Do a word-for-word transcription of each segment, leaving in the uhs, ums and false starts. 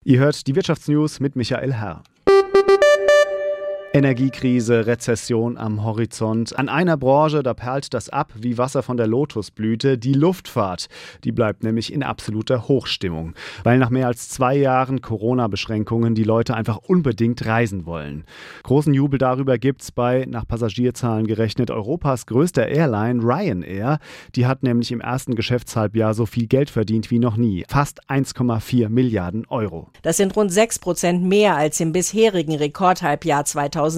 Ihr hört die Wirtschaftsnews mit Michael Herr. Energiekrise, Rezession am Horizont. An einer Branche, da perlt das ab wie Wasser von der Lotusblüte, die Luftfahrt. Die bleibt nämlich in absoluter Hochstimmung, weil nach mehr als zwei Jahren Corona-Beschränkungen die Leute einfach unbedingt reisen wollen. Großen Jubel darüber gibt's bei, nach Passagierzahlen gerechnet, Europas größter Airline Ryanair. Die hat nämlich im ersten Geschäftshalbjahr so viel Geld verdient wie noch nie. Fast eins Komma vier Milliarden Euro. Das sind rund sechs Prozent mehr als im bisherigen Rekordhalbjahr zweitausendsiebzehn,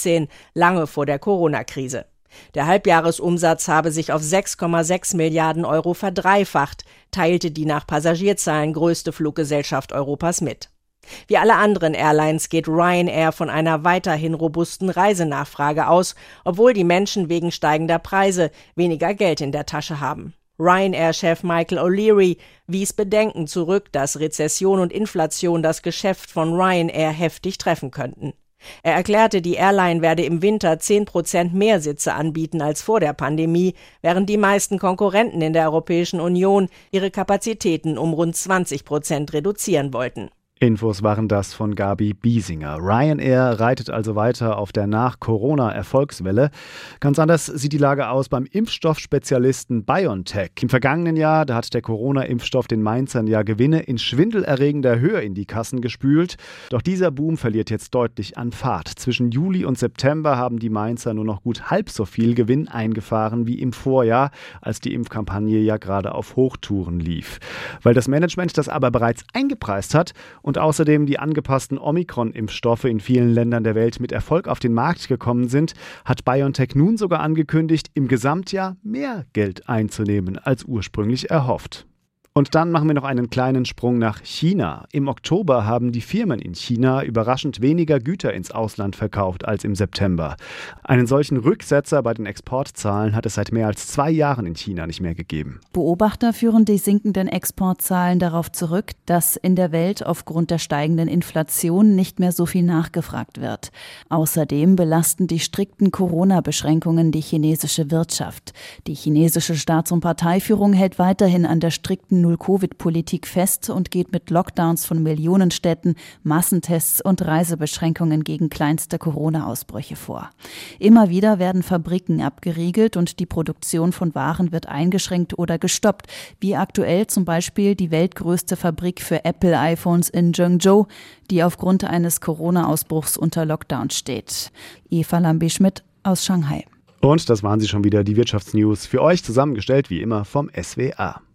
lange vor der Corona-Krise. Der Halbjahresumsatz habe sich auf sechs Komma sechs Milliarden Euro verdreifacht, teilte die nach Passagierzahlen größte Fluggesellschaft Europas mit. Wie alle anderen Airlines geht Ryanair von einer weiterhin robusten Reisenachfrage aus, obwohl die Menschen wegen steigender Preise weniger Geld in der Tasche haben. Ryanair-Chef Michael O'Leary wies Bedenken zurück, dass Rezession und Inflation das Geschäft von Ryanair heftig treffen könnten. Er erklärte, die Airline werde im Winter zehn Prozent mehr Sitze anbieten als vor der Pandemie, während die meisten Konkurrenten in der Europäischen Union ihre Kapazitäten um rund zwanzig Prozent reduzieren wollten. Infos waren das von Gabi Biesinger. Ryanair reitet also weiter auf der Nach-Corona-Erfolgswelle. Ganz anders sieht die Lage aus beim Impfstoffspezialisten BioNTech. Im vergangenen Jahr, da hat der Corona-Impfstoff den Mainzern ja Gewinne in schwindelerregender Höhe in die Kassen gespült. Doch dieser Boom verliert jetzt deutlich an Fahrt. Zwischen Juli und September haben die Mainzer nur noch gut halb so viel Gewinn eingefahren wie im Vorjahr, als die Impfkampagne ja gerade auf Hochtouren lief. Weil das Management das aber bereits eingepreist hat und außerdem die angepassten Omikron-Impfstoffe in vielen Ländern der Welt mit Erfolg auf den Markt gekommen sind, hat BioNTech nun sogar angekündigt, im Gesamtjahr mehr Geld einzunehmen als ursprünglich erhofft. Und dann machen wir noch einen kleinen Sprung nach China. Im Oktober haben die Firmen in China überraschend weniger Güter ins Ausland verkauft als im September. Einen solchen Rücksetzer bei den Exportzahlen hat es seit mehr als zwei Jahren in China nicht mehr gegeben. Beobachter führen die sinkenden Exportzahlen darauf zurück, dass in der Welt aufgrund der steigenden Inflation nicht mehr so viel nachgefragt wird. Außerdem belasten die strikten Corona-Beschränkungen die chinesische Wirtschaft. Die chinesische Staats- und Parteiführung hält weiterhin an der strikten Null-Covid-Politik fest und geht mit Lockdowns von Millionenstädten, Massentests und Reisebeschränkungen gegen kleinste Corona-Ausbrüche vor. Immer wieder werden Fabriken abgeriegelt und die Produktion von Waren wird eingeschränkt oder gestoppt, wie aktuell zum Beispiel die weltgrößte Fabrik für Apple-iPhones in Zhengzhou, die aufgrund eines Corona-Ausbruchs unter Lockdown steht. Eva Lambi-Schmidt aus Shanghai. Und das waren sie schon wieder, die Wirtschaftsnews, für euch zusammengestellt wie immer vom S W A.